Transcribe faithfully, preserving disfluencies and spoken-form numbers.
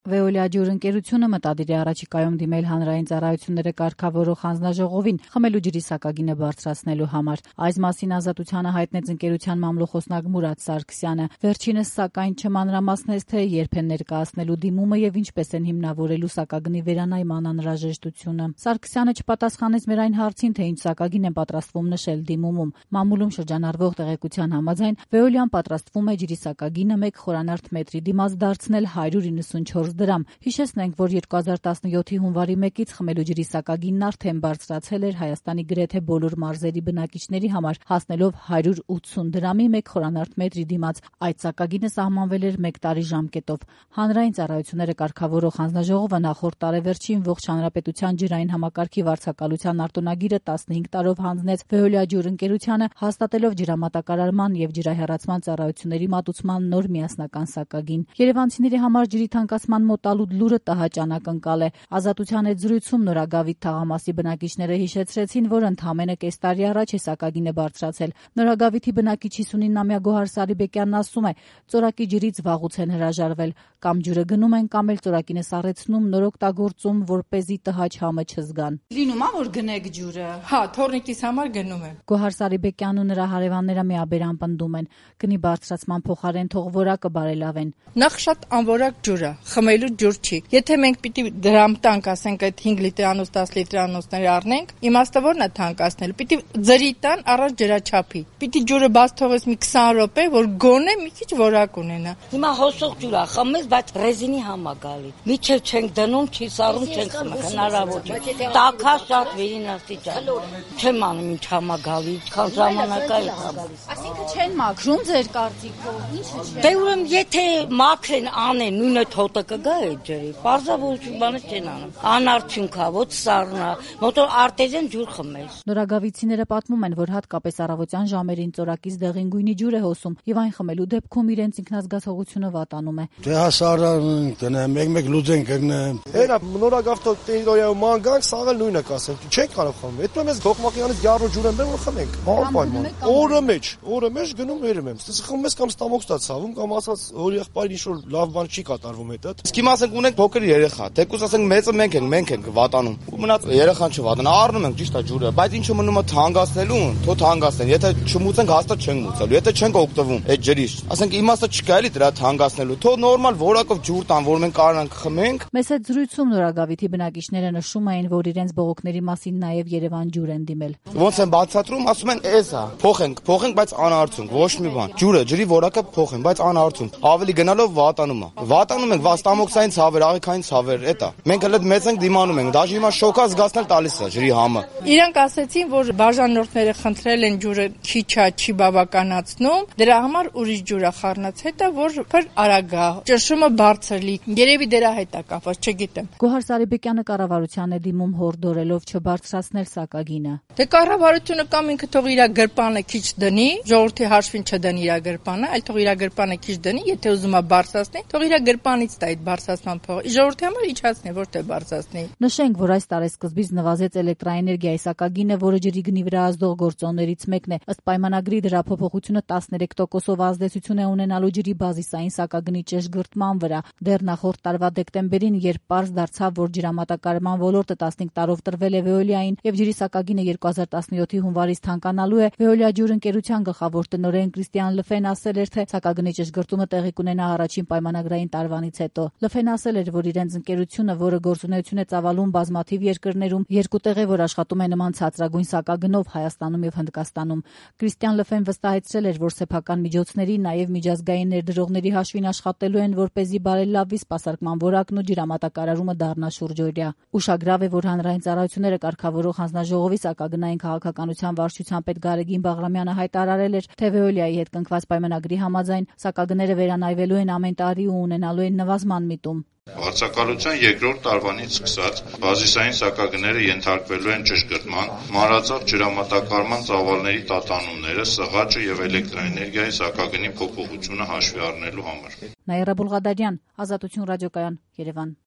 Veolia ջուրընկերությունը մտադիր է առաջիկայում դիմել հանրային ծառայությունները կարգավորող հանձնաժողովին խմելու ջրի սակագինը բարձրացնելու համար։ Այս մասին Ազատությանը հայտնեց ընկերության մամլոխոսնակ Մուրադ Սարգսյանը։ Վերջինս սակայն չմանրամասնեց, թե երբ են ներկայացնելու դիմումը եւ ինչպես են հիմնավորելու սակագնի վերանայման անհրաժեշտությունը։ Սարգսյանը չպատասխանեց մեր այն հարցին, թե ինչ սակագին են պատրաստվում նշել դիմումում։ Մամուլում շրջանառվող տեղեկության համաձայն Veolia-ն պատրաստվում է ջրի սակագինը մեկ խորանարդ մետրի դիմաց դարձնել հարյուր իննսունչորս դրամ։ Հիշեցնենք, որ երկու հազար տասնյոթի հունվարի մեկից խմելու ջրի սակագինն արդեն բարձրացել էր Հայաստանի գրեթե բոլոր մարզերի բնակիչների համար, հասնելով հարյուր ութսուն դրամի մեկ խորանարդ մետրի դիմաց։ Այդ սակագինը սահմանվել էր մեկ տարի ժամկետով։ Հանրային ծառայությունները կարգավորող հանձնաժողովը նախորդ տարեվերջին ողջ հանրապետության ջրային համակարգի վարձակալության արտոնագիրը տասնհինգ տարով հանձնեց Veolia ջուրընկերությանը, հաստատելով ջրամատակարարման եւ ջրահեռացման ծառայությունների մատուցման նոր միասնական սակագին։ Երևանցիների համար ջրի թանկացման մոտալուտ լուրը տհաճ ակնկալ է։ Ազատության հետ զրույցում Նորագավիթ թաղամասի բնակիչները հիշեցրեցին, որ ընդամենը կես տարի առաջ է սակագինը բարձրացել։ Նորագավիթի բնակիչ հիսունինամյա Գոհար Սարիբեկյանն ասում է, ծորակի ջրից վաղուց են հրաժարվել, կամ ջուրը գնում են, կամ էլ ծորակինը սառեցնում, նոր օգտագործում, որպեսզի տհաճ համը չզգան։ Լինում է, որ գնեք ջուրը։ Հա, թորնիկիս համար գնում եմ։ Գոհար Սարիբեկյանն ու նրա հարևանները միաբերան պնդում են, գնի բարձրացման փոխարեն թող որակը բարելավեն։ Նախ շատ անորակ ջուր է, խմելու ջուր չի։ Եթե մենք պիտի դրամ տանք, ասենք այդ հինգ լիտրանոց, դաս լիտրանոցներ առնենք, իմաստը ո՞րն է թանկացնել։ Պիտի ձրի տան առանց ջրաչափի։ Պիտի ջուրը բաց թողես մի քսան րոպե, որ գոնե մի քիչ որակ ունենա։ Հիմա հոսող ջուր է, խմես, բայց ռեզինի համ է գալի։ Միջև չենք դնում, չի սառում, չենք խմում, հնարավոր չէ։ Տաքա շատ վերինաստիճան։ Չեմ անում ինչ համ է գալի, քան ժամանակա է գալիս։ Այսինքն չեն մաքրում ձեր կարծիքով, ինչը չէ։ Դե ուրեմն եթե մաքրեն անեն, նույնը թոտը կգա այդ ջրի։ Պարզավոր բանը չեն անում։ Անարդյունք է, ոչ սառնա, մոտոր արտեզեն ջուր խմես։ Նորագավիցիները պատմում են, որ հատկապես առավոտյան ժամերին ծորակից դեղին գույնի ջուր է հոսում եւ այն խմելու դեպքում իրենց ինքնազգացողությունը վատանում է։ Դե հասարան տնեմ, մեկ-մեկ լուծեն կգնեմ։ Էլա Նորագավթո տերիտորիայում ման գանք, սաղը նույնը կասեն։ Չենք կարող խմել։ Հետո մեզ Գողմակյանից գարու ջուր են բերում որ խմենք։ Պայման։ Օրը մեջ, օրը մեջ գնում վերում եմ։ Ստես խմում ես կամ ստամոքս ցավում կամ ասած որ եղբայրը ինչ որ լավ բան չի կատարվում հետը։ Իսկ հիմա ասենք ունենք փոքր երեխա, թեկուզ ասենք մեծը մենք ենք, մենք ենք վատանում։ Ու մնաց երեխան չվատանա, առնում ենք ճիշտ է ջուրը, բայց ինչը մնում է թանկացնելուն, թո թանկացնեն։ Եթե չմուծենք հաստատ չենք մուծելու, եթե չենք օգտվում այդ ջրից, ասենք իմաստը չկա էլի դրա թանկացնելու, թո նորմալ որակով ջուր տան, որ մենք կարողանանք խմենք։ Մեծ այդ զրույցում Նորագավիթի բնակիչները նշում էին, որ իրենց բողոքների մասին նաև Երևան ջուր են դիմել։ Ոնց են բացատրում, ասում են, էս է, փոխենք, փոխենք, բայց անարդյունք, ոչ մի բան։ Ջուրը, ջրի որակը փոխեն, բայց անարդյունք։ Ավելի գնալով վատանում է։ Վատանում ենք վաստամոքսային ցավեր, աղիքային ցավեր, էտա։ Մենք հենց մեծ ենք դիմանում ենք, դաժե հիմա շոկա զգացնել տալիս է ջրի համը։ Իրանք ասեցին, որ բաժանորդները խնդրել են ջուրը քիչ է, չի բավականացնում, դրա համար ուրիշ ջուր է խառնած, հետո որ փր արագ է, ճնշումը բարձր լի։ Երևի դրա հետ է կապված, չգիտեմ։ Գոհար Սարիբեկյանը կառավարության է դիմում հորդորելով չբարձրացնել սակագինը։ Դե կառավարությունը կամ ինքը թող իր գրպանը քիչ դնի, ժողովրդի հաշվին չդնի իր գրպանը, այլ թող իր գրպանը քիչ դնի, եթե ուզում է բարձրացնել, թող իր գրպանից տա այդ բարձրացման փողը։ Ժողովրդի համար իջացնի, ոչ թե բարձրացնի։ Նշենք, որ այս տարեսկզբից նվազեց էլեկտրաէներգիայի սակագինը, որը ջրի գնի վրա ազդող գործոններից մեկն է։ Ըստ պայմանագրի դրա փոփոխությունը տասներեք տոկոսով ազդեցություն է ունենալու ջրի բազիսային սակագնի ճշգրտման վրա։ Դեռ նախորդ տարվա դեկտեմբերին, երբ պարզ դարձավ, որ ջրամատակարարման ոլորտը տասնհինգ տարով տրվել է Veolia-ին եւ ջրի սակագինը երկու հազար տասնյոթի հունվարից թանկանալու է, Veolia ջուրընկերության գլխավոր տնօրեն Կրիստիան Լֆեն ասել էր, թե սակագնի ճշգրտումը տեղի կունենա առաջին պայմանագրային տարվանից հետո։ Լֆեն ասել էր, որ իրենց ընկերությունը, որը գործունեություն է ծավալում բազմաթիվ երկրներում, երկու տեղ է, որ աշխատում է նման ցածրագույն սակագնով Հայաստանում եւ Հնդկաստանում։ Կրիստիան Լֆեն վստահեցրել էր, որ սեփական միջոցների, նաեւ միջազգային ներդրողների հաշվին աշխատելու են, որպեսզի բարելավվի սպասարկման որակն ու ջրամատակարարումը դառնա շուրջօրյա։ Ուշագրավ է, որ հանրային ծառայությունները կարգավորող հանձնաժողովի սակագնային քաղաքականության վարչության պետ Գարեգին Բաղրամյանը հայտարարել էր, թե Veolia-ի հետ կնքված պայմանագրի համաձայն սակագները վերանայվելու են ամեն տարի ու ունենալու են նվազման միտում։ Վարձակալության երկրորդ տարվանից սկսած բազիսային սակագները ենթարկվելու են ճշգրտման, մանրածախ ջրամատակարարման ծավալների տատանումները, սղաճը եւ էլեկտրաէներգիայի սակագնի փոփոխությունը հաշվի առնելու համար։ Նաիրա Բուլղադարյան, Ազատություն ռադիոկայան, Երևան։